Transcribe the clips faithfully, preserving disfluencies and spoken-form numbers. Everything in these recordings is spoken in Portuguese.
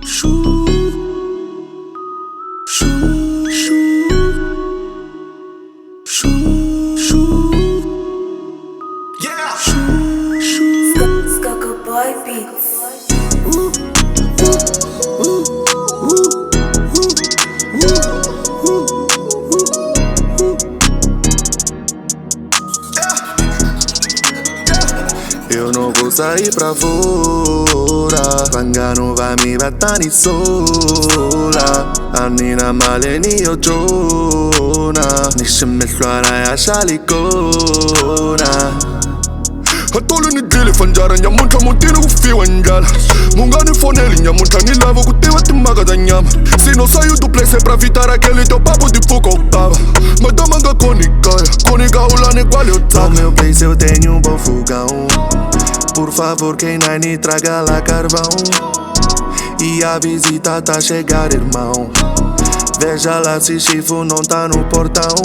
Shoo, shoo, shoo, shoo, shoo. Yeah. Shoo, shoo. Skoko Boy Beats. Ooh, ooh, ooh, ooh, ooh, ooh, ooh, ooh. Eu não vou sair pra fora, Panga não vai me bater ni sola. Anina maleni ojona, nishimilwana ya shalikona. Hatolo ni dili fanjara nyamunta mutini kufiwa njala. Mungani foneli nyamunta ni lavo kutiwa timaga da nyama. Sino saio do place pra evitar aquele teu papo de fuco baba. Madama nga konikaya, konika ulani igual eu tava. No meu place eu tenho um bom fogão. Por favor, quem não me traga lá carvão. E a visita tá a chegar, irmão. Veja lá se chifo não tá no portão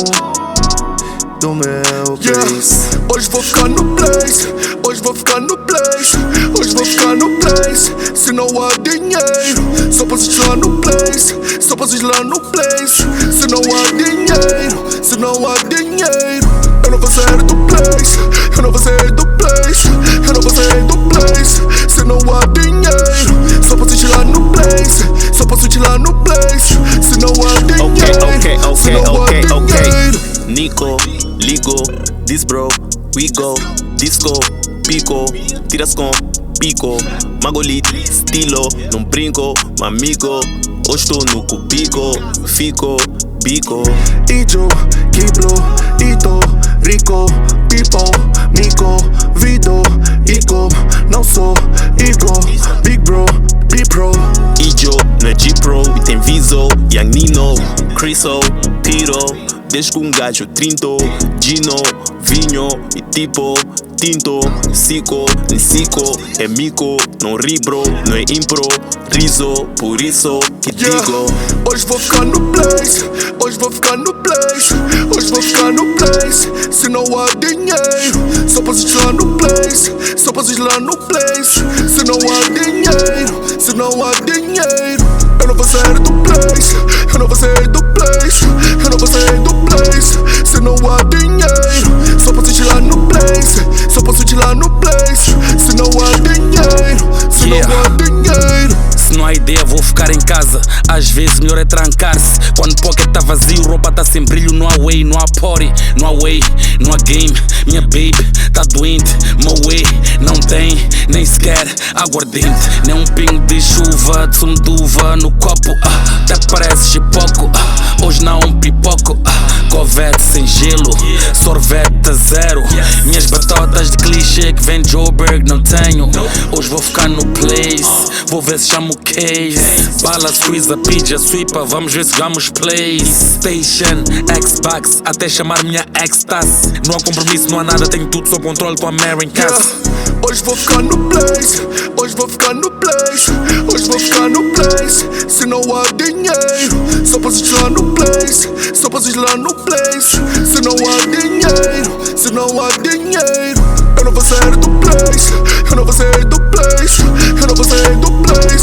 do meu place. Yeah. Hoje vou ficar no place, hoje vou ficar no place, hoje vou ficar no place. Se não há dinheiro, só posso ir lá no place, só posso ir lá no place. Se não há dinheiro, se não há dinheiro, eu não vou sair do place, eu não vou sair do place, eu não vou sair do place. Se não há dinheiro, só posso ir lá no place, só posso ir lá no place. Se não há dinheiro, okay, okay, se não okay, há okay, dinheiro. okay. Nico, ligo, this bro, we go, disco, pico, tiras com pico, magolite, estilo, não brinco, amigo, hoje estou no cubico, fico, bico. Ijo, Kiblo, Ito, Rico, Pipo, Mico, Vido, Ico, não sou Ico, Big Bro, Big Pro. Ijo, não é G-Pro, e tem Viso, Young Nino, Criso, Tiro. Desde que um gajo trinto, Gino, vinho e tipo tinto, Sico, Nisico, é mico, não ribro, não é impro, riso, por isso que Yeah. digo. Hoje vou ficar no place, hoje vou ficar no place, hoje vou ficar no place. Se não há dinheiro, só posso ir lá no place, só posso ir lá no place. Se não há dinheiro, se não há dinheiro, eu não vou sair do place, eu não vou sair do place, eu não vou sair do place. Se não há dinheiro, só posso ir lá no place, só posso ir lá no place. Se não há dinheiro, se Yeah. não há dinheiro. Se não há ideia, vou ficar em casa. Às vezes melhor é trancar-se. Quando o pocket tá vazio, roupa tá sem brilho. Não há way, não há party, não há way, não há game. Minha baby tá doente, my way não tem nem sequer aguardente. Nem um pingo de chuva, de sumo de uva no copo. Ah, até parece chipoco. Ah, hoje não há um pipoco. Ah, covete sem gelo, sorvete a zero. Minhas batotas de clichê que vem de Joburg não tenho. Hoje vou ficar no place, vou ver se chamo o case. Bala, squeeze, pija, sweepa, vamos ver se jogamos PlayStation, Xbox, até chamar minha ecstasy. Não há compromisso, não há nada, tenho tudo sob controle com a Mary em casa. Yeah. Hoje vou ficar no place, hoje vou ficar no place, hoje vou ficar no place. Se não há dinheiro, só posso ir lá no place, só posso ir lá no place. Se não há dinheiro, se não há dinheiro, eu não vou sair do place, eu não vou sair do place, eu não vou sair do place.